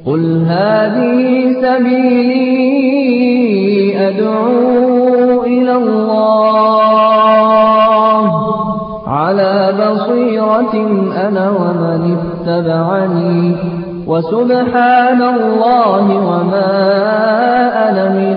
قل هذه سبيلي أدعو إلى الله على بصيرة أنا ومن اتبعني وسبحان الله وما أنا من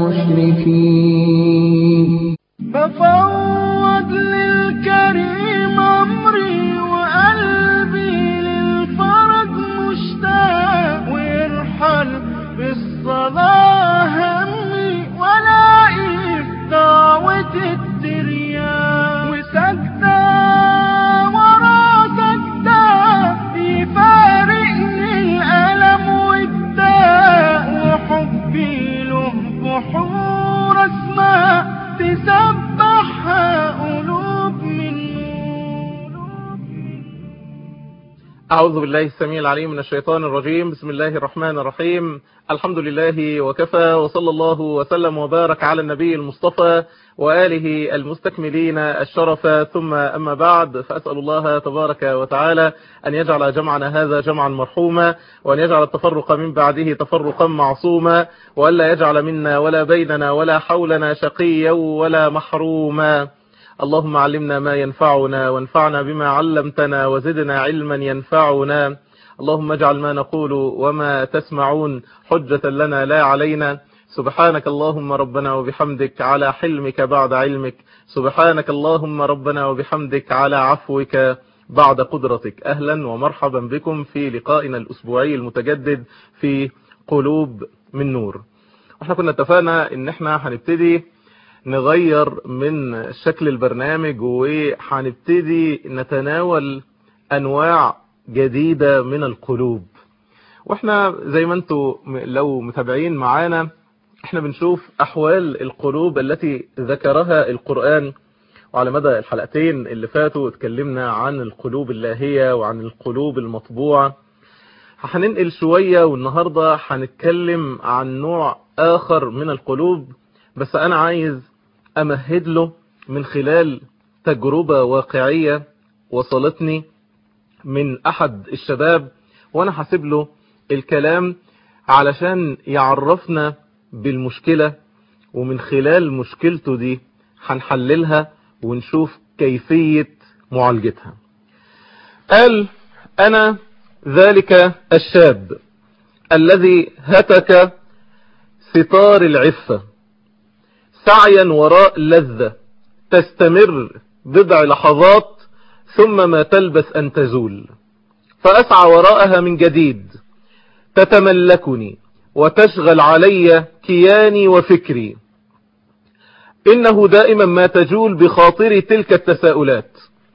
المشركين. بفوض للكريم أمري وقلبي للفرج مشتاق ويرحل بالصلاة همي ولاقي في دعوة الترياق وسجدة ورا سجدة يفارقني الألم والداء وحبي له بحور اسمها تسبحها قلوب من نور. أعوذ بالله السميع العليم من الشيطان الرجيم. بسم الله الرحمن الرحيم. الحمد لله وكفى، وصلى الله وسلم وبارك على النبي المصطفى وآله المستكملين الشرف، ثم أما بعد، فأسأل الله تبارك وتعالى أن يجعل جمعنا هذا جمعا مرحوما، وأن يجعل التفرق من بعده تفرقا معصوما، وألا يجعل منا ولا بيننا ولا حولنا شقيا ولا محروما. اللهم علمنا ما ينفعنا وانفعنا بما علمتنا وزدنا علما ينفعنا. اللهم اجعل ما نقول وما تسمعون حجة لنا لا علينا. سبحانك اللهم ربنا وبحمدك على حلمك بعد علمك. سبحانك اللهم ربنا وبحمدك على عفوك بعد قدرتك. أهلا ومرحبا بكم في لقائنا الأسبوعي المتجدد في قلوب من نور. احنا كنا اتفقنا ان احنا هنبتدي نغير من شكل البرنامج، وهنبتدي نتناول انواع جديدة من القلوب. واحنا زي ما انتم لو متابعين معانا، احنا بنشوف احوال القلوب التي ذكرها القرآن. وعلى مدى الحلقتين اللي فاتوا اتكلمنا عن القلوب اللاهية وعن القلوب المطبوعة. هننقل شوية، والنهاردة هنتكلم عن نوع آخر من القلوب، بس أنا عايز أمهد له من خلال تجربة واقعية وصلتني من أحد الشباب، وأنا حاسب له الكلام علشان يعرفنا بالمشكلة، ومن خلال مشكلته دي هنحللها ونشوف كيفية معالجتها. قال: أنا ذلك الشاب الذي هتك ستار العفة سعيا وراء لذة تستمر بضع لحظات ثم ما تلبس أن تزول، فأسعى وراءها من جديد تتملكني وتشغل علي كياني وفكري. إنه دائما ما تجول بخاطري تلك التساؤلات: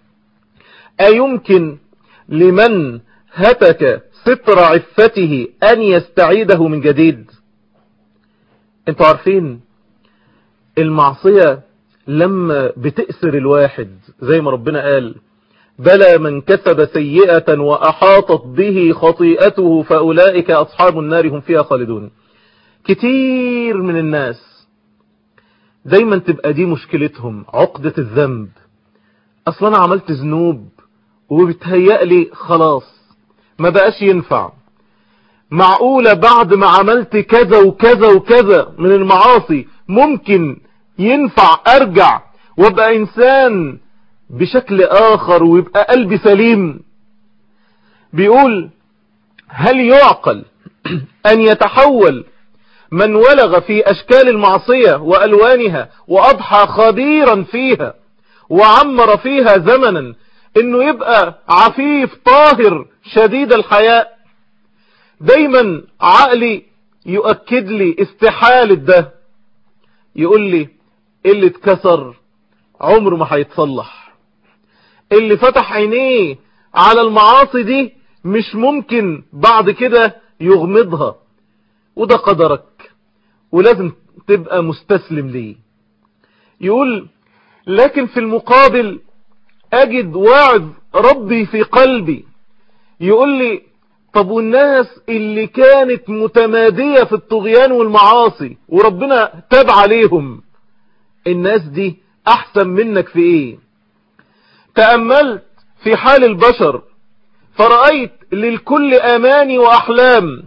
أيمكن لمن هتك ستر عفته أن يستعيده من جديد؟ انتوا عارفين المعصية لما بتأسر الواحد، زي ما ربنا قال: بلى من كسب سيئة وأحاطت به خطيئته فأولئك أصحاب النار هم فيها خالدون. كتير من الناس دايما تبقى دي مشكلتهم، عقدة الذنب. أصلا أنا عملت ذنوب وبتهيألي خلاص ما بقاش ينفع. معقولة بعد ما عملت كذا وكذا وكذا من المعاصي ممكن ينفع أرجع وابقى إنسان بشكل آخر ويبقى قلبي سليم؟ بيقول: هل يعقل أن يتحول من ولغ في أشكال المعصية وألوانها وأضحى خبيرا فيها وعمر فيها زمنا إنه يبقى عفيف طاهر شديد الحياء؟ دايما عقلي يؤكد لي استحالة ده، يقول لي اللي اتكسر عمره ما هيتصلح، اللي فتح عينيه على المعاصي دي مش ممكن بعد كده يغمضها، وده قدرك ولازم تبقى مستسلم ليه. يقول: لكن في المقابل أجد واعظ ربي في قلبي يقول لي: طب والناس اللي كانت متمادية في الطغيان والمعاصي وربنا تاب عليهم، الناس دي أحسن منك في إيه؟ تأملت في حال البشر فرأيت للكل أماني وأحلام،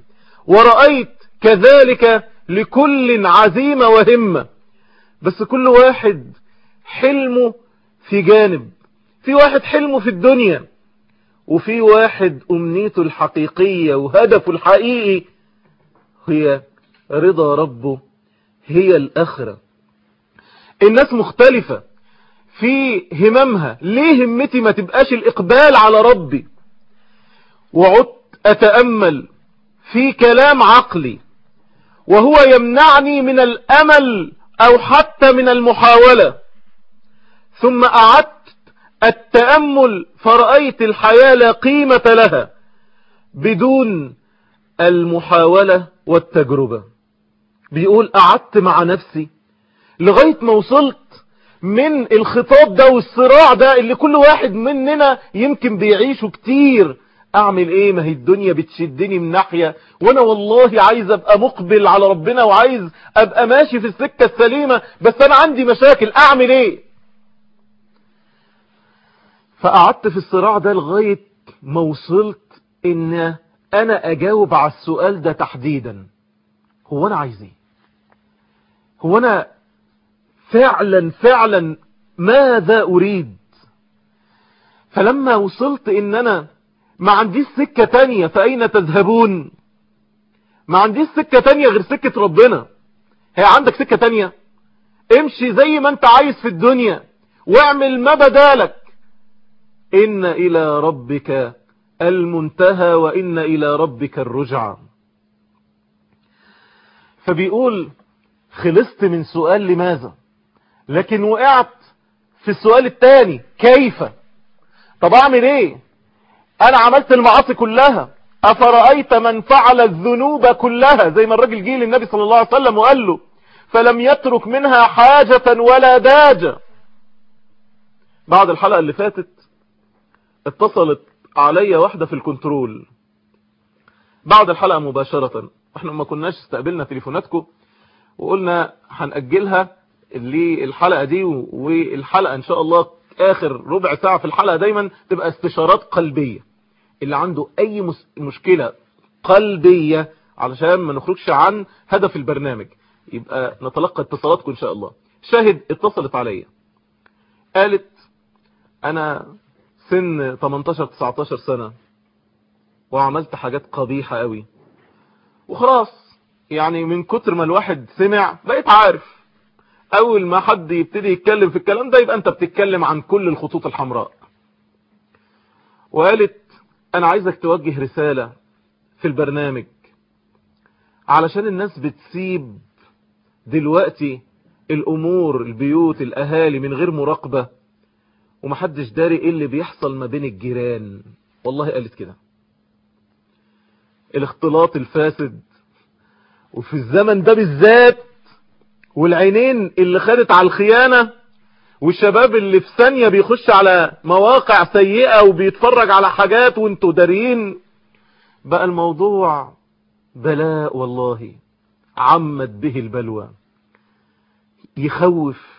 ورأيت كذلك لكل عزيمة وهمة، بس كل واحد حلمه في جانب، في واحد حلمه في الدنيا، وفي واحد أمنيته الحقيقية وهدفه الحقيقي هي رضا ربه، هي الآخرة. الناس مختلفة في هممها، ليه همتي ما تبقاش الإقبال على ربي؟ وعدت أتأمل في كلام عقلي وهو يمنعني من الأمل أو حتى من المحاولة، ثم أعدت التأمل فرأيت الحياة لا قيمة لها بدون المحاولة والتجربة. بيقول قعدت مع نفسي لغاية ما وصلت من الخطاب ده والصراع ده اللي كل واحد مننا يمكن بيعيشه كتير. اعمل ايه؟ ما هي الدنيا بتشدني من ناحية، وانا والله عايز ابقى مقبل على ربنا وعايز ابقى ماشي في السكة السليمة، بس انا عندي مشاكل، اعمل ايه؟ فقعدت في الصراع ده لغاية ما وصلت ان انا اجاوب على السؤال ده تحديدا. هو انا عايز ايه؟ هو انا فعلا ماذا اريد؟ فلما وصلت ان انا ما عنديش سكة تانية، فاين تذهبون؟ ما عنديش سكة تانية غير سكة ربنا. هي عندك سكة تانية؟ امشي زي ما انت عايز في الدنيا واعمل ما بدالك، إن إلى ربك المنتهى وإن إلى ربك الرجعة. فبيقول خلصت من سؤال لماذا، لكن وقعت في السؤال الثاني كيف. طب أعمل إيه؟ أنا عملت المعاصي كلها، أفرأيت من فعل الذنوب كلها، زي ما الرجل جه للنبي صلى الله عليه وسلم وقال له فلم يترك منها حاجة ولا داجة. بعد الحلقة اللي فاتت اتصلت علي واحدة في الكنترول بعد الحلقة مباشرة، احنا ما كناش استقبلنا تليفوناتكم وقلنا هنأجلها للحلقة دي، والحلقة ان شاء الله اخر ربع ساعة في الحلقة دايما تبقى استشارات قلبية، اللي عنده اي مشكلة قلبية علشان ما نخرجش عن هدف البرنامج يبقى نتلقى اتصالاتكم ان شاء الله. شاهد اتصلت عليا قالت انا سن 18-19 سنة وعملت حاجات قبيحة قوي، وخلاص يعني من كتر ما الواحد سمع بقيت عارف اول ما حد يبتدي يتكلم في الكلام ده يبقى انت بتتكلم عن كل الخطوط الحمراء. وقالت انا عايزك توجه رسالة في البرنامج علشان الناس بتسيب دلوقتي الامور، البيوت، الاهالي من غير مراقبة، ومحدش داري ايه اللي بيحصل ما بين الجيران. والله قالت كده، الاختلاط الفاسد وفي الزمن ده بالذات، والعينين اللي خدت على الخيانة، والشباب اللي في ثانية بيخش على مواقع سيئة وبيتفرج على حاجات وانتوا دارين. بقى الموضوع بلاء والله، عمت به البلوى، يخوف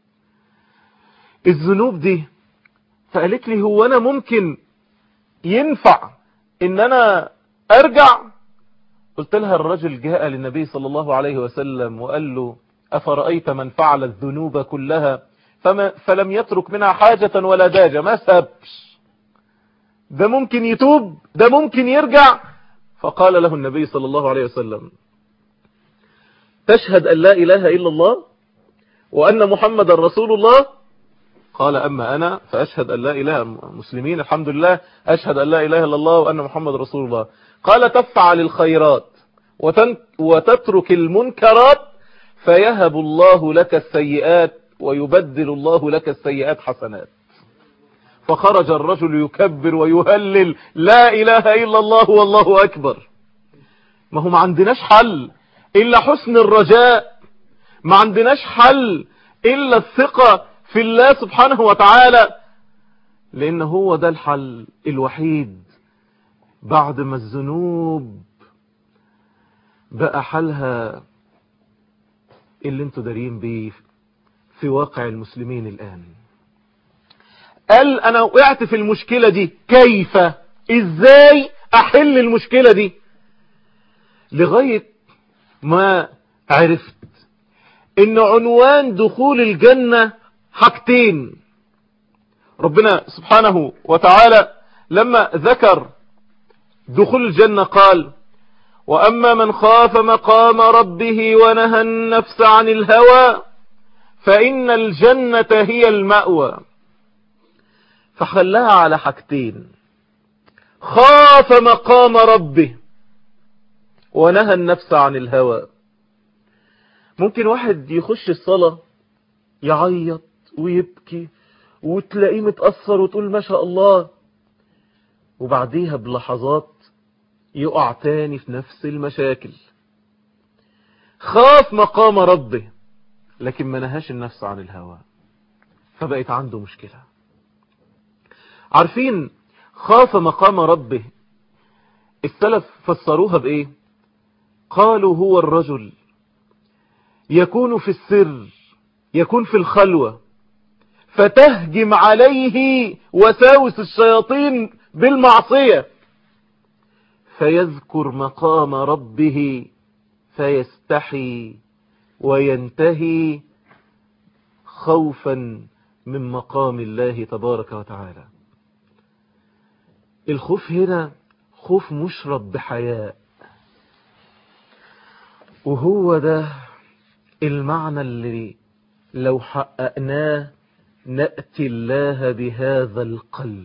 الذنوب دي. فقالت لي هو انا ممكن ينفع ان انا ارجع؟ قلت لها الرجل جاء للنبي صلى الله عليه وسلم وقال له أفرأيت من فعل الذنوب كلها فلم يترك منها حاجة ولا داجة، ما سابش، ده ممكن يتوب، ده ممكن يرجع. فقال له النبي صلى الله عليه وسلم تشهد أن لا إله إلا الله وأن محمد رسول الله؟ قال أما أنا فأشهد أن لا إله، مسلمين الحمد لله، أشهد أن لا إله إلا الله وأن محمد رسول الله. قال تفعل الخيرات وتترك المنكرات فيهب الله لك السيئات ويبدل الله لك السيئات حسنات. فخرج الرجل يكبر ويهلل لا إله إلا الله والله أكبر. ما هو ما عندناش حل إلا حسن الرجاء، ما عندناش حل إلا الثقة في الله سبحانه وتعالى، لأن هو ده الحل الوحيد بعد ما الذنوب بقى حلها اللي انتوا دارين بيه في واقع المسلمين الآن. قال أنا وقعت في المشكلة دي، كيف؟ إزاي أحل المشكلة دي؟ لغاية ما عرفت ان عنوان دخول الجنة حاجتين. ربنا سبحانه وتعالى لما ذكر دخول الجنة قال: وأما من خاف مقام ربه ونهى النفس عن الهوى فإن الجنة هي المأوى. فخلاها على حاجتين: خاف مقام ربه ونهى النفس عن الهوى. ممكن واحد يخش الصلاة يعيط ويبكي وتلاقيه متأثر وتقول ما شاء الله، وبعديها بلحظات يقع تاني في نفس المشاكل. خاف مقام ربه لكن ما نهاش النفس عن الهوى، فبقت عنده مشكلة. عارفين خاف مقام ربه السلف فسروها بإيه؟ قالوا هو الرجل يكون في السر، يكون في الخلوة، فتهجم عليه وساوس الشياطين بالمعصية، فيذكر مقام ربه فيستحي وينتهي خوفا من مقام الله تبارك وتعالى. الخوف هنا خوف مشرب بحياء، وهو ده المعنى اللي لو حققناه نأتي الله بهذا القلب.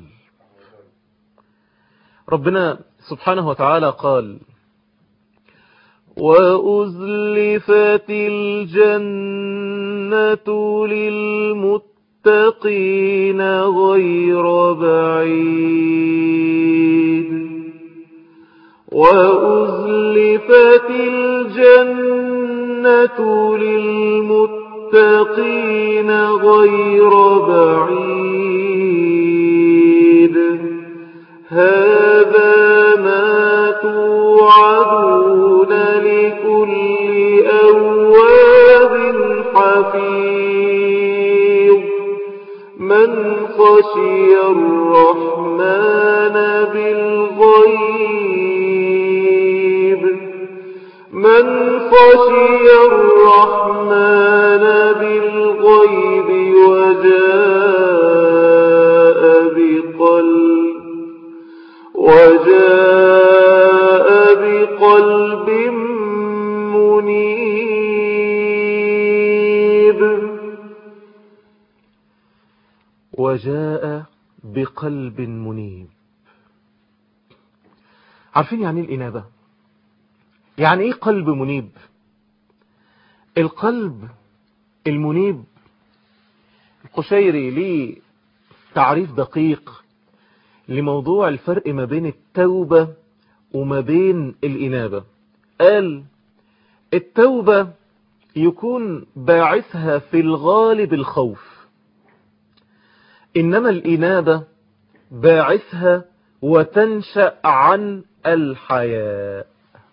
ربنا سبحانه وتعالى قال: وأزلفت الجنة للمتقين غير بعيد. وأزلفت الجنة للمتقين غير بعيد. هذا ما توعدون لكل أواب حفيظ من خشي الرحمن بالغيب. من خشي الرحمن بالغيب وجاء بقلب منيب. وجاء بقلب منيب. عارفين يعني ايه الإنابة؟ يعني ايه قلب منيب؟ القلب المنيب القشيري ليه تعريف دقيق لموضوع الفرق ما بين التوبة وما بين الإنابة. قال: التوبة يكون باعثها في الغالب الخوف، إنما الإنابة باعثها وتنشأ عن الحياء.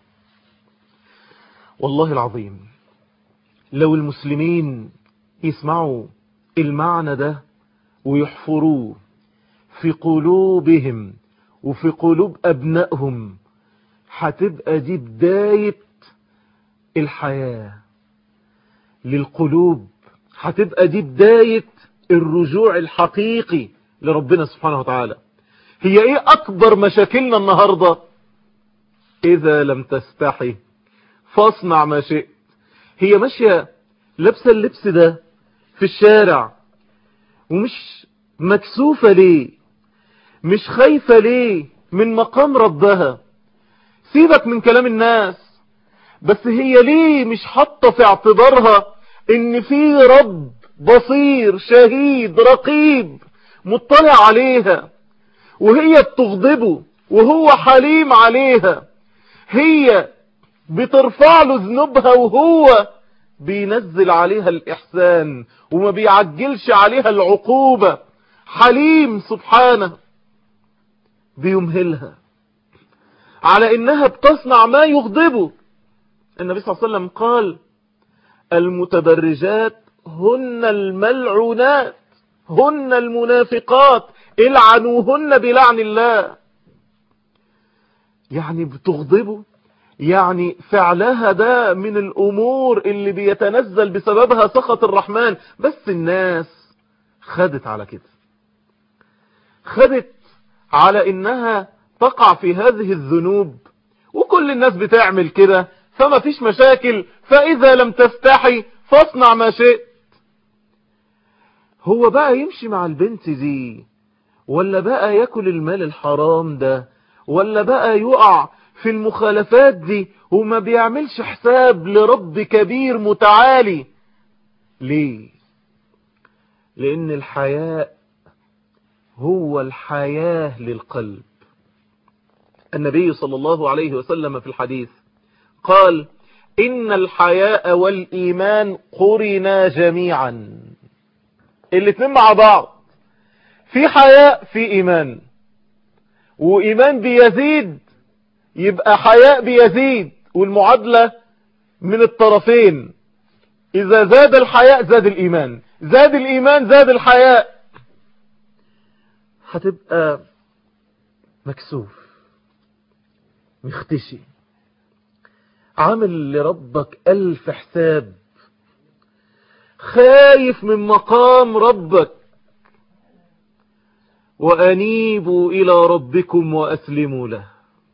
والله العظيم لو المسلمين يسمعوا المعنى ده ويحفروه في قلوبهم وفي قلوب أبنائهم، هتبقى دي بداية الحياة للقلوب، هتبقى دي بداية الرجوع الحقيقي لربنا سبحانه وتعالى. هي ايه أكبر مشاكلنا النهاردة؟ إذا لم تستحي فاصنع ما شئت. هي ماشية لابسة اللبس ده في الشارع ومش مكسوفة ليه؟ مش خايفة ليه من مقام ربها؟ سيبك من كلام الناس، بس هي ليه مش حاطة في اعتبارها ان في رب بصير شهيد رقيب مطلع عليها، وهي بتغضبه وهو حليم عليها، هي بترفع له ذنوبها وهو بينزل عليها الإحسان وما بيعجلش عليها العقوبة، حليم سبحانه بيمهلها على إنها بتصنع ما يغضبه. النبي صلى الله عليه وسلم قال: المتبرجات هن الملعونات هن المنافقات العنوهن بلعن الله. يعني بتغضبه يعني فعلها ده من الأمور اللي بيتنزل بسببها سخط الرحمن. بس الناس خدت على كده، خدت على إنها تقع في هذه الذنوب، وكل الناس بتعمل كده فما فيش مشاكل، فإذا لم تستحي فاصنع ما شئت. هو بقى يمشي مع البنت دي، ولا بقى يأكل المال الحرام ده، ولا بقى يقع في المخالفات دي وما بيعملش حساب لرب كبير متعالي؟ ليه؟ لأن الحياء هو الحياة للقلب. النبي صلى الله عليه وسلم في الحديث قال: إن الحياء والإيمان قرنا جميعا. الاتنين مع بعض، في حياء في إيمان، وإيمان بيزيد يبقى حياء بيزيد، والمعادلة من الطرفين. إذا زاد الحياء زاد الإيمان، زاد الإيمان زاد الحياء. هتبقى مكسوف، مختشي، عامل لربك 1000 حساب، خايف من مقام ربك. وأنيبوا إلى ربكم وأسلموا له.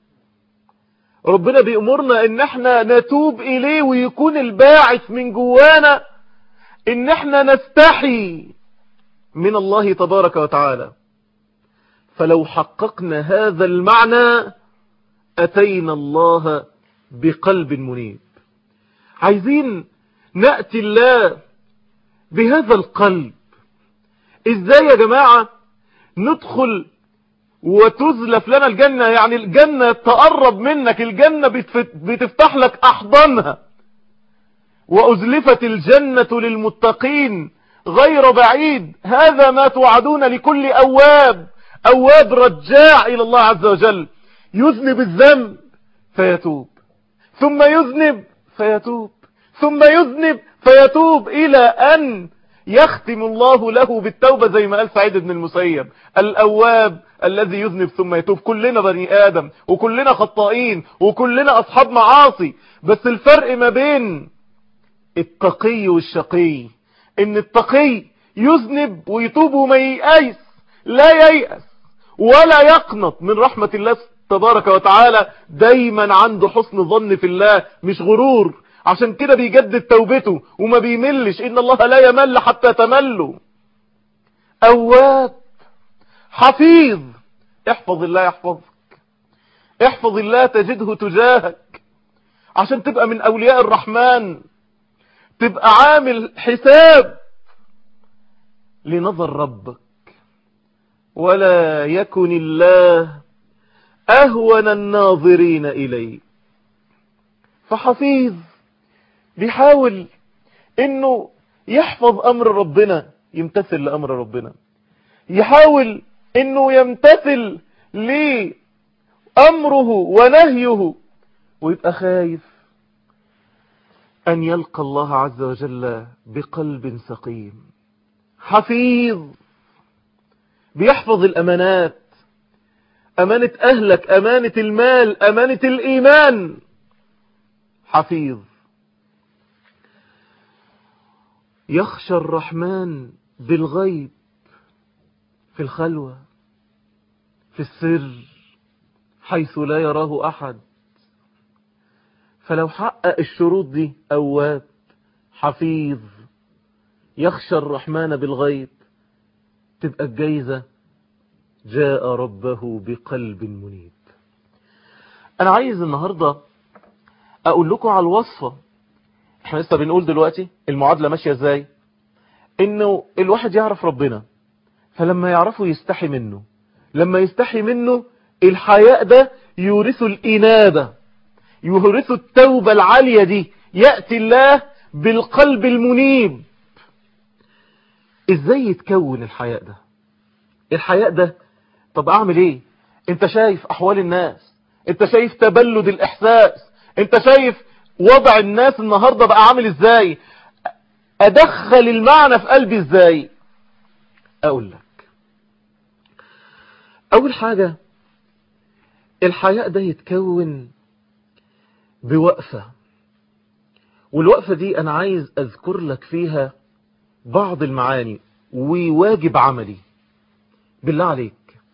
ربنا بيأمرنا ان احنا نتوب اليه، ويكون الباعث من جوانا ان احنا نستحي من الله تبارك وتعالى. فلو حققنا هذا المعنى أتينا الله بقلب منيب. عايزين نأتي الله بهذا القلب. ازاي يا جماعة ندخل وتزلف لنا الجنة؟ يعني الجنة تقرب منك، الجنة بتفتح لك أحضانها. وأزلفت الجنة للمتقين غير بعيد. هذا ما توعدون لكل أواب رجاع إلى الله عز وجل. يذنب الذنب فيتوب، ثم يذنب فيتوب، ثم يذنب فيتوب، إلى أن يختم الله له بالتوبة، زي ما قال سعيد بن المسيب: الأواب الذي يذنب ثم يتوب. كلنا بني آدم، وكلنا خطائين، وكلنا أصحاب معاصي، بس الفرق ما بين التقي والشقي إن التقي يذنب ويتوب وما ييأس، لا ييأس ولا يقنط من رحمة الله تبارك وتعالى، دايما عنده حسن ظن في الله، مش غرور. عشان كده بيجدد توبته وما بيملش، إن الله لا يمل حتى تملوا. أواب حفيظ. احفظ الله يحفظك، احفظ الله تجده تجاهك، عشان تبقى من أولياء الرحمن، تبقى عامل حساب لنظر ربك. ولا يكن الله أهون الناظرين إليه. فحفيظ بيحاول انه يحفظ امر ربنا، يمتثل لامر ربنا، يحاول انه يمتثل لامره ونهيه، ويبقى خايف ان يلقى الله عز وجل بقلب سقيم. حفيظ بيحفظ الامانات، امانة اهلك، امانة المال، امانة الايمان. حفيظ يخشى الرحمن بالغيب، في الخلوة، في السر، حيث لا يراه أحد. فلو حقق الشروط دي، أواب حفيظ يخشى الرحمن بالغيب، تبقى الجايزة جاء ربه بقلب منيب. أنا عايز النهاردة أقول لكم على الوصفة. احنا لسه بنقول دلوقتي المعادلة ماشية ازاي، انه الواحد يعرف ربنا، فلما يعرفه يستحي منه، لما يستحي منه الحياء ده يورث الإنابة، يورث التوبة العالية دي، يأتي الله بالقلب المنيب. ازاي يتكون الحياء ده؟ الحياء ده طب اعمل ايه؟ انت شايف احوال الناس، انت شايف تبلد الاحساس، انت شايف وضع الناس النهاردة بقى عامل ازاي. ادخل المعنى في قلبي ازاي؟ اقول لك، اول حاجة الحياء ده يتكون بوقفة، والوقفة دي أنا عايز أذكر لك فيها بعض المعاني وواجب عملي. بالله عليك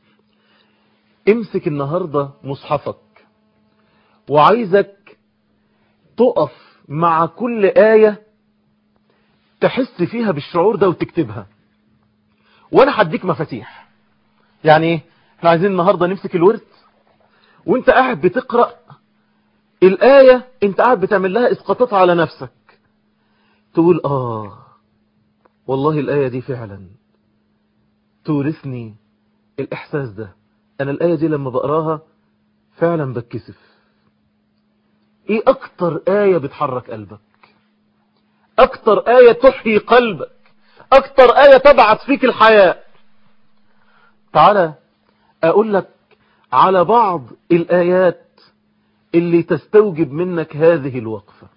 امسك النهاردة مصحفك، وعايزك تقف مع كل آية تحس فيها بالشعور ده وتكتبها، وانا هديك مفاتيح. يعني ايه؟ احنا عايزين النهاردة نمسك الورد، وانت قاعد بتقرأ الآية انت قاعد بتعمل لها اسقاطات على نفسك، تقول والله الآية دي فعلا تورثني الإحساس ده. أنا الآية دي لما بقراها فعلا بتكسف. إيه أكتر آية بتحرك قلبك؟ أكتر آية تحيي قلبك؟ أكتر آية تبعث فيك الحياة؟ تعالى أقول لك على بعض الآيات اللي تستوجب منك هذه الوقفة.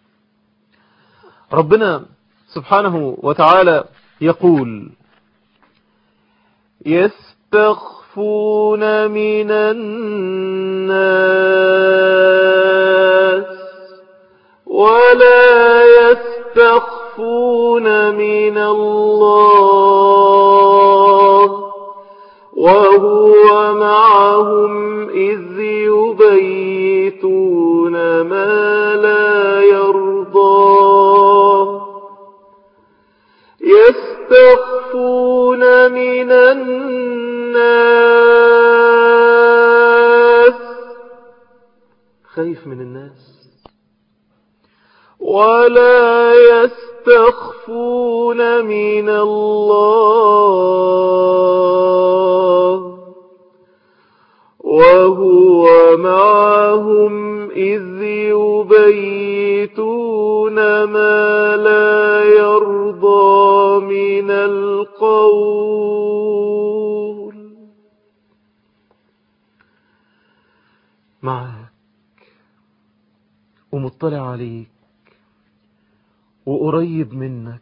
ربنا سبحانه وتعالى يقول: يستخفون من الناس ولا يستخفون من الله وهو معهم إذ يبيتون ما لا يرضى. يستخفون من الناس، خايف من الناس، ولا يستخفون من الله وهو معهم إذ يبيتون ما لا يرضى من القول. معك ومطلع عليك وقريب منك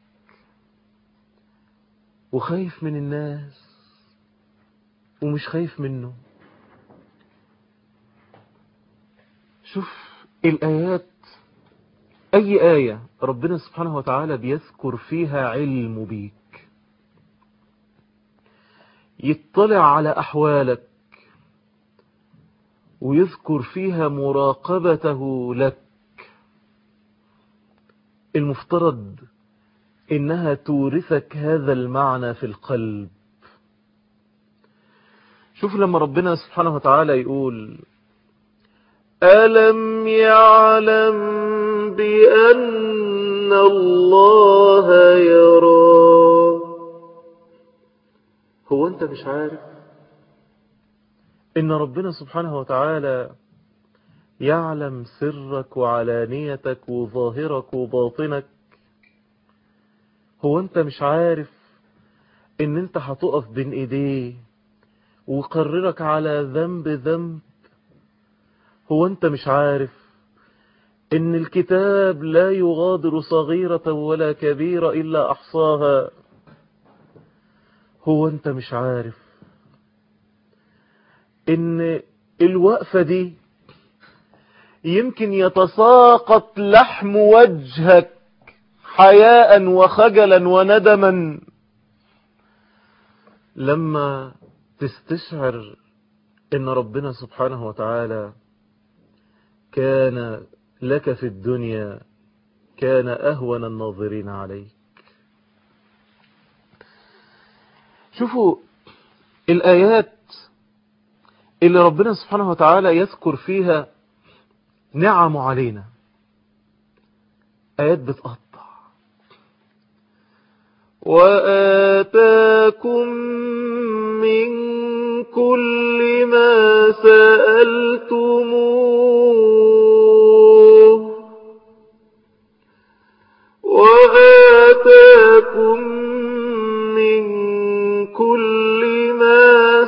وخايف من الناس ومش خايف منه. شوف الآيات، أي آية ربنا سبحانه وتعالى بيذكر فيها علم بيك، يطلع على أحوالك ويذكر فيها مراقبته لك، المفترض إنها تورثك هذا المعنى في القلب. شوف لما ربنا سبحانه وتعالى يقول: ألم يعلم بأن الله يرى. هو أنت مش عارف إن ربنا سبحانه وتعالى يعلم سرك وعلانيتك وظاهرك وباطنك؟ هو أنت مش عارف إن أنت هتقف بين إيديه وقررك على ذنب؟ هو أنت مش عارف إن الكتاب لا يغادر صغيرة ولا كبيرة إلا أحصاها؟ هو أنت مش عارف إن الوقفة دي يمكن يتساقط لحم وجهك حياء وخجلا وندما لما تستشعر إن ربنا سبحانه وتعالى كان لك في الدنيا كان أهون الناظرين عليك. شوفوا الآيات اللي ربنا سبحانه وتعالى يذكر فيها نعم علينا، آيات بتقطع: وآتاكم من كل ما سألتموه وآتاكم من كل ما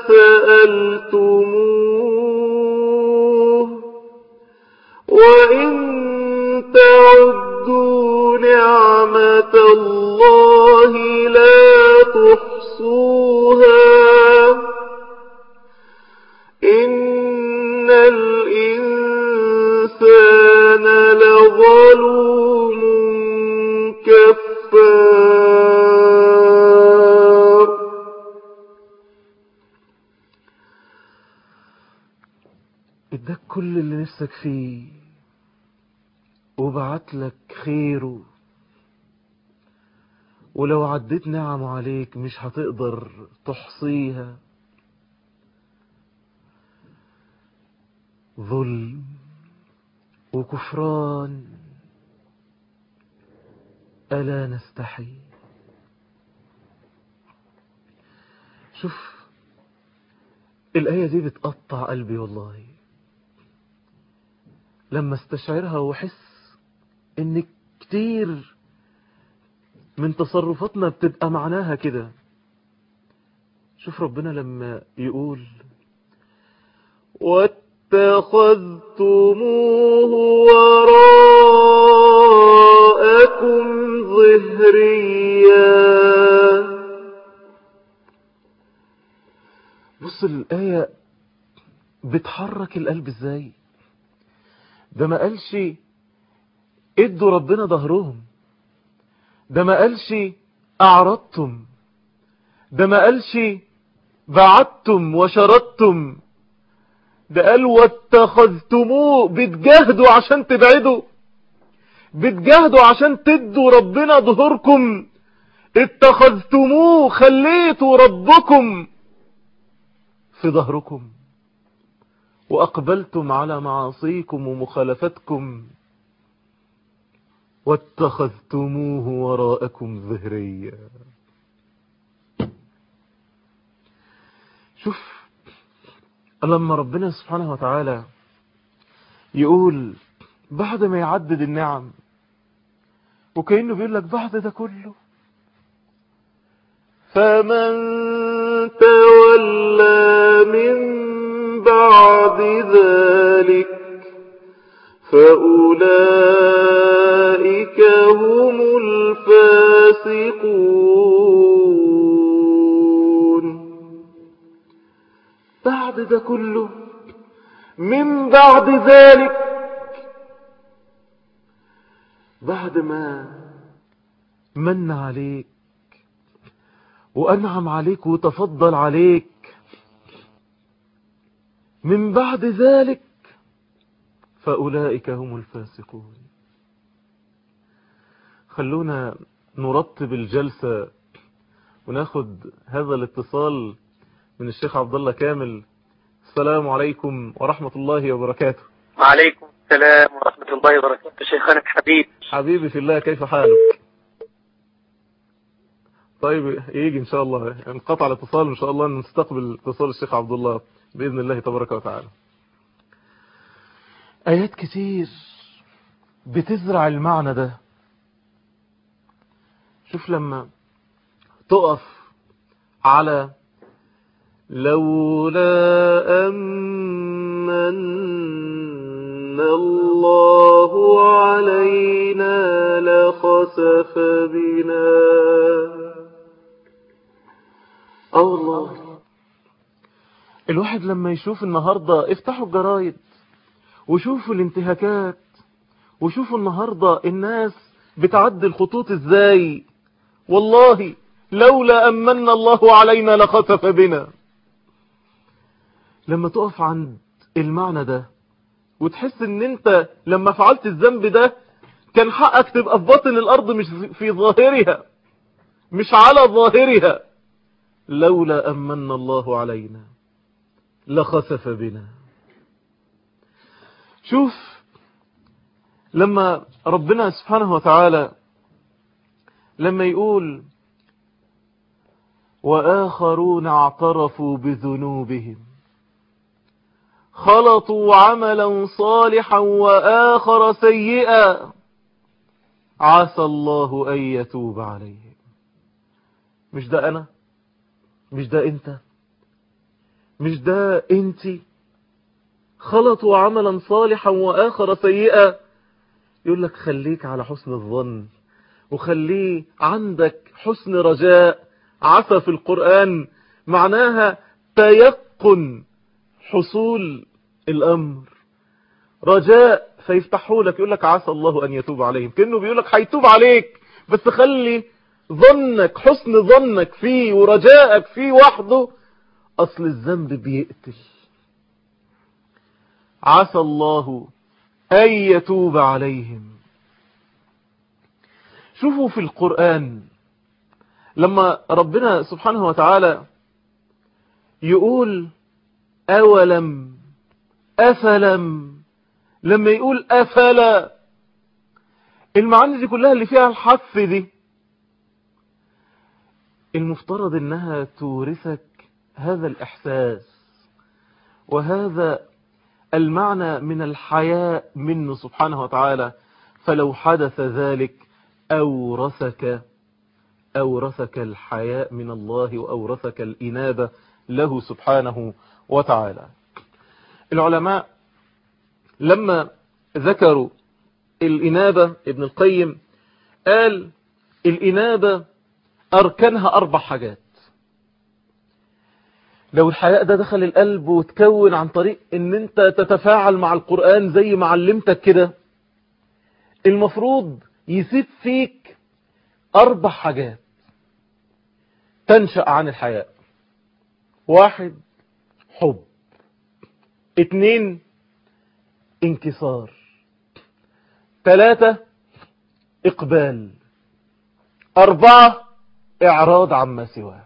سألتموه وإن تعدوا نعمة الله لا تحصوها إن الإنسان كل اللي نفسك فيه وبعت لك خيره، ولو عديت نعم عليك مش هتقدر تحصيها. ظلم وكفران، ألا نستحي؟ شوف الآية دي بتقطع قلبي والله لما استشعرها وحس ان كتير من تصرفاتنا بتبقى معناها كده. شوف ربنا لما يقول واتخذتموه وراءكم ظهريا. بص الآية بتحرك القلب ازاي. ده ما قالش ادوا ربنا ظهرهم، ده ما قالش اعرضتم، ده ما قالش بعدتم وشردتم، ده قال واتخذتموه. بتجاهدوا عشان تبعدوا، بتجاهدوا عشان تدوا ربنا ظهوركم. اتخذتموه، خليتوا ربكم في ظهركم وأقبلتم على معاصيكم ومخالفتكم. واتخذتموه وراءكم ظهريا. شوف لما ربنا سبحانه وتعالى يقول بعد ما يعدد النعم وكأنه بيقول لك بعد ده كله فمن تولى من بعد ذلك فأولئك هم الفاسقون. بعد ده كله، من بعد ذلك، بعد ما من عليك وأنعم عليك وتفضل عليك، من بعد ذلك فأولئك هم الفاسقون. خلونا نرتب الجلسة وناخد هذا الاتصال من الشيخ عبد الله كامل. السلام عليكم ورحمة الله وبركاته. وعليكم السلام ورحمة الله وبركاته. شيخنا الحبيب، حبيبي في الله، كيف حالك؟ طيب يجي إن شاء الله، انقطع الاتصال إن شاء الله نستقبل اتصال الشيخ عبد الله بإذن الله تبارك وتعالى. آيات كتير بتزرع المعنى ده. شوف لما تقف على لولا أمن الله علينا لخسف بنا. الله، الواحد لما يشوف النهاردة، افتحوا الجرايد وشوفوا الانتهاكات، وشوفوا النهاردة الناس بتعدي الخطوط ازاي. والله لولا أمن الله علينا لخسف بنا. لما تقف عند المعنى ده وتحس ان انت لما فعلت الذنب ده كان حقك تبقى في باطن الارض مش في ظاهرها، مش على ظاهرها. لولا أمن الله علينا لخسف بنا. شوف لما ربنا سبحانه وتعالى لما يقول وآخرون اعترفوا بذنوبهم خلطوا عملا صالحا وآخر سيئا عسى الله أن يتوب عليهم. مش ده أنا؟ مش ده أنت؟ مش ده أنتي؟ خلطوا عملا صالحا وآخر سيئا. يقول لك خليك على حسن الظن وخليه عندك حسن رجاء. عسى في القرآن معناها تيقن حصول الأمر، رجاء فيفتحوا لك. يقول لك عسى الله أن يتوب عليهم، كأنه بيقول لك هيتوب عليك، بس خلي ظنك، حسن ظنك فيه ورجائك فيه وحده. أصل الذنب بيقتل. عسى الله أن يتوب عليهم. شوفوا في القرآن لما ربنا سبحانه وتعالى يقول أولم أفلم، لما يقول أفلا، المعاني دي كلها اللي فيها الحث دي المفترض انها تورثك هذا الإحساس وهذا المعنى من الحياء منه سبحانه وتعالى. فلو حدث ذلك أورثك الحياء من الله وأورثك الإنابة له سبحانه وتعالى. العلماء لما ذكروا الإنابة، ابن القيم قال الإنابة أركانها 4 حاجات. لو الحياء ده دخل القلب وتكون عن طريق ان انت تتفاعل مع القرآن زي ما علمتك كده، المفروض يسيب فيك 4 حاجات تنشأ عن الحياء. 1 حب، 2 انكسار، 3 إقبال، 4 إعراض عما سواه.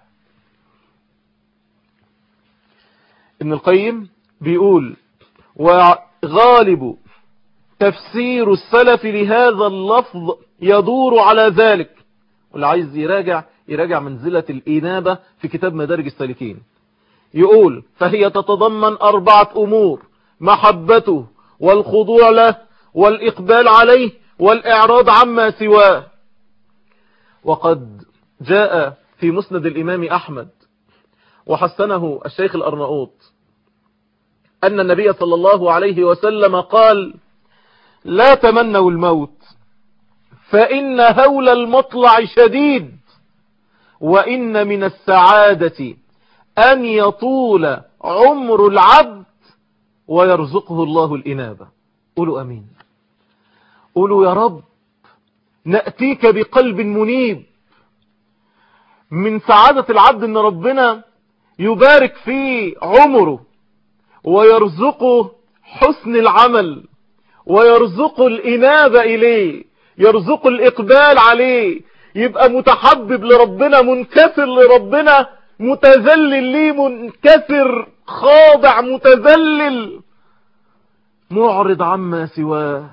ابن القيم بيقول وغالب تفسير السلف لهذا اللفظ يدور على ذلك. واللي عايز يراجع منزلة الإنابة في كتاب مدارج السالكين، يقول فهي تتضمن 4 أمور: محبته والخضوع له والإقبال عليه والإعراض عما سواه. وقد جاء في مسند الإمام أحمد وحسنه الشيخ الأرناؤوط أن النبي صلى الله عليه وسلم قال: لا تمنوا الموت فإن هول المطلع شديد، وإن من السعادة أن يطول عمر العبد ويرزقه الله الإنابة. قولوا أمين، قولوا يا رب نأتيك بقلب منيب. من سعادة العبد أن ربنا يبارك في عمره ويرزقه حسن العمل ويرزقه الإنابة إليه، يرزقه الإقبال عليه، يبقى متحبب لربنا، منكسر لربنا، متذلل ليه، منكسر خاضع متذلل، معرض عما سواه،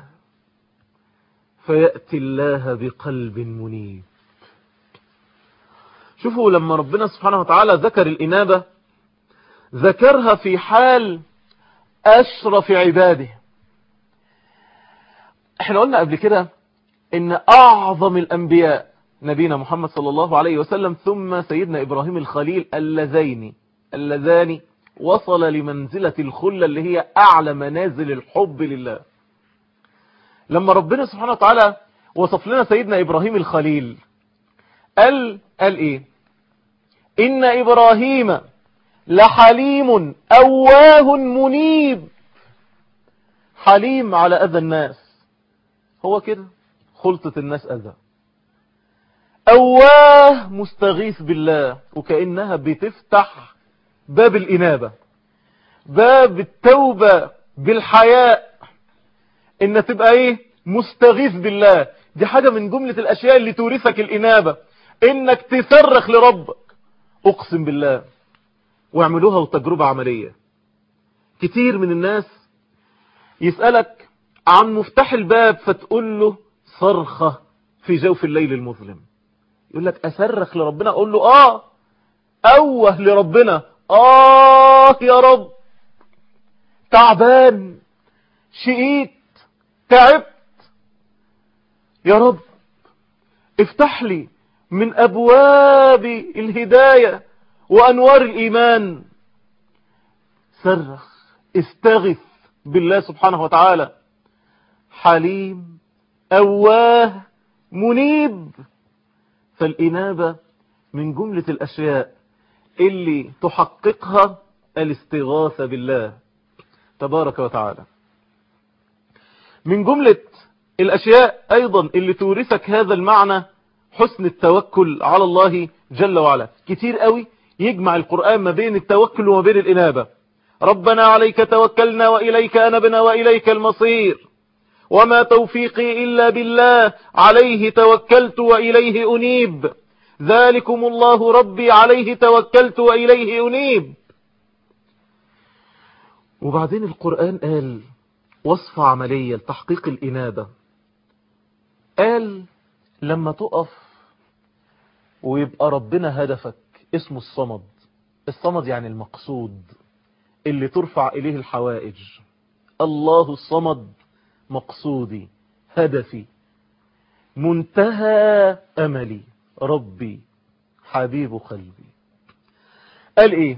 فيأتي الله بقلب منيب. شوفوا لما ربنا سبحانه وتعالى ذكر الإنابة ذكرها في حال أشرف عباده. احنا قلنا قبل كده ان أعظم الأنبياء نبينا محمد صلى الله عليه وسلم ثم سيدنا إبراهيم الخليل اللذان وصل لمنزلة الخلة اللي هي أعلى منازل الحب لله. لما ربنا سبحانه وتعالى وصف لنا سيدنا إبراهيم الخليل قال إيه؟ إن إبراهيم لحليم أواه منيب. حليم على أذى الناس، هو كده خلطة الناس أذى. أواه مستغيث بالله، وكأنها بتفتح باب الإنابة، باب التوبة بالحياء، إن تبقى إيه؟ مستغيث بالله. دي حاجة من جملة الأشياء اللي تورثك الإنابة، إنك تصرخ لربك. أقسم بالله واعملوها وتجربة عملية. كتير من الناس يسألك عن مفتاح الباب فتقول له صرخة في جوف الليل المظلم، يقول لك أصرخ لربنا، أقول له أوه لربنا، يا رب تعبان، شقيت، تعبت، يا رب افتح لي من أبواب الهداية وأنوار الإيمان. صرخ، استغث بالله سبحانه وتعالى. حليم أواه منيب. فالإنابة من جملة الأشياء اللي تحققها الاستغاثة بالله تبارك وتعالى. من جملة الأشياء أيضا اللي تورثك هذا المعنى حسن التوكل على الله جل وعلا. كتير قوي يجمع القرآن ما بين التوكل وما بين الإنابة. ربنا عليك توكلنا وإليك أنبنا وإليك المصير، وما توفيقي إلا بالله، عليه توكلت وإليه أنيب، ذلكم الله ربي عليه توكلت وإليه أنيب. وبعدين القرآن قال وصفة عملية لتحقيق الإنابة، قال لما تقف ويبقى ربنا هدفك اسمه الصمد. الصمد يعني المقصود اللي ترفع إليه الحوائج. الله الصمد مقصودي، هدفي، منتهى أملي، ربي حبيب قلبي. قال إيه؟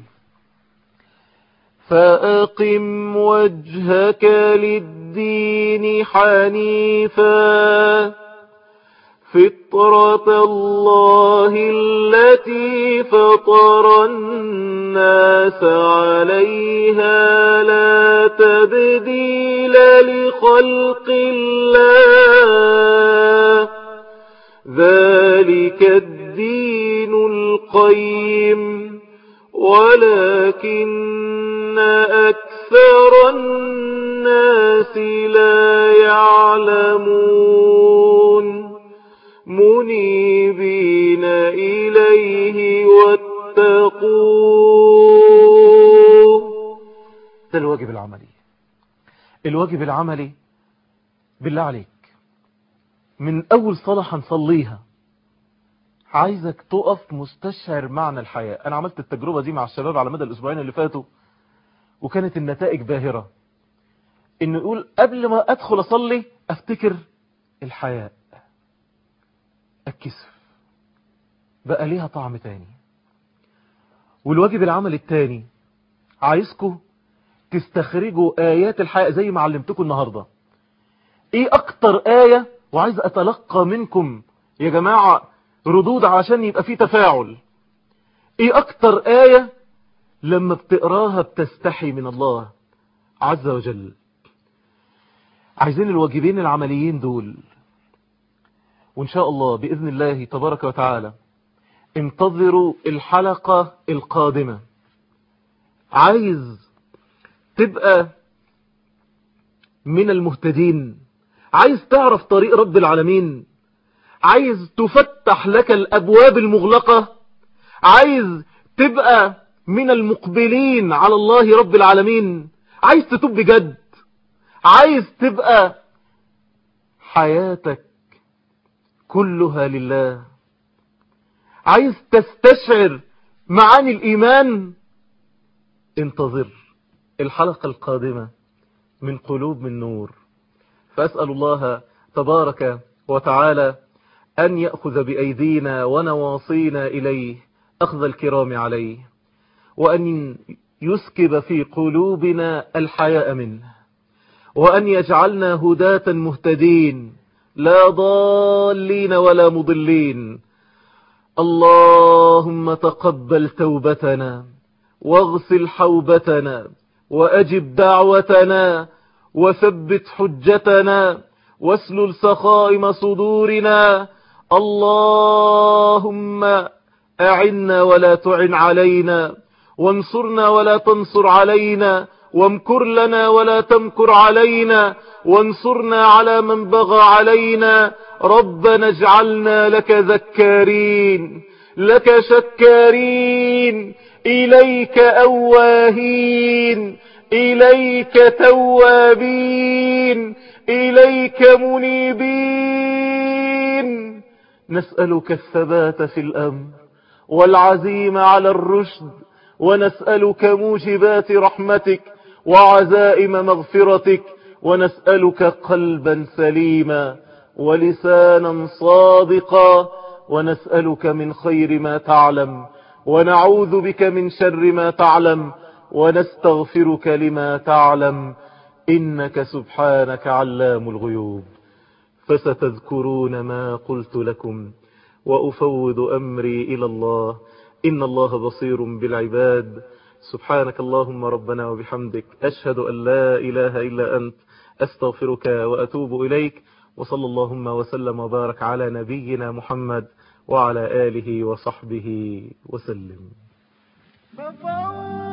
فأقم وجهك للدين حنيفا فطرة الله التي فطر الناس عليها لا تبديل لخلق الله ذلك الدين القيم ولكن أكثر الناس لا يعلمون منيبين إليه واتقوه. ده الواجب العملي. الواجب العملي بالله عليك من أول صلاة هنصليها عايزك تقف مستشعر معنى الحياة. أنا عملت التجربة دي مع الشباب على مدى الأسبوعين اللي فاتوا وكانت النتائج باهرة. إنه يقول قبل ما أدخل أصلي أفتكر الحياة، الكسف بقى ليها طعم تاني. والواجب العمل التاني عايزكم تستخرجوا آيات الحياة زي ما علمتكم النهاردة. ايه اكتر آية، وعايز اتلقى منكم يا جماعة ردود عشان يبقى في تفاعل، ايه اكتر آية لما بتقراها بتستحي من الله عز وجل؟ عايزين الواجبين العمليين دول، وإن شاء الله بإذن الله تبارك وتعالى انتظروا الحلقة القادمة. عايز تبقى من المهتدين، عايز تعرف طريق رب العالمين، عايز تفتح لك الأبواب المغلقة، عايز تبقى من المقبلين على الله رب العالمين، عايز تتوب بجد، عايز تبقى حياتك كلها لله، عايز تستشعر معاني الإيمان، انتظر الحلقة القادمة من قلوب من نور. فأسأل الله تبارك وتعالى أن يأخذ بأيدينا ونواصينا إليه أخذ الكرام عليه، وأن يسكب في قلوبنا الحياء منه، وأن يجعلنا هداة مهتدين لا ضالين ولا مضلين. اللهم تقبل توبتنا واغسل حوبتنا وأجب دعوتنا وثبت حجتنا واسلل سخائم صدورنا. اللهم أعنا ولا تعن علينا، وانصرنا ولا تنصر علينا، وامكر لنا ولا تمكر علينا، وانصرنا على من بغى علينا. ربنا اجعلنا لك ذكارين، لك شكارين، إليك أواهين، إليك توابين، إليك منيبين. نسألك الثبات في الأمر والعزيمة على الرشد، ونسألك موجبات رحمتك وعزائم مغفرتك، ونسألك قلبا سليما ولسانا صادقا، ونسألك من خير ما تعلم، ونعوذ بك من شر ما تعلم، ونستغفرك لما تعلم، إنك سبحانك علام الغيوب. فستذكرون ما قلت لكم وأفوض أمري إلى الله، إن الله بصير بالعباد. سبحانك اللهم ربنا وبحمدك، أشهد أن لا إله إلا أنت، أستغفرك وأتوب إليك. وصلى اللهم وسلم وبارك على نبينا محمد وعلى آله وصحبه وسلم.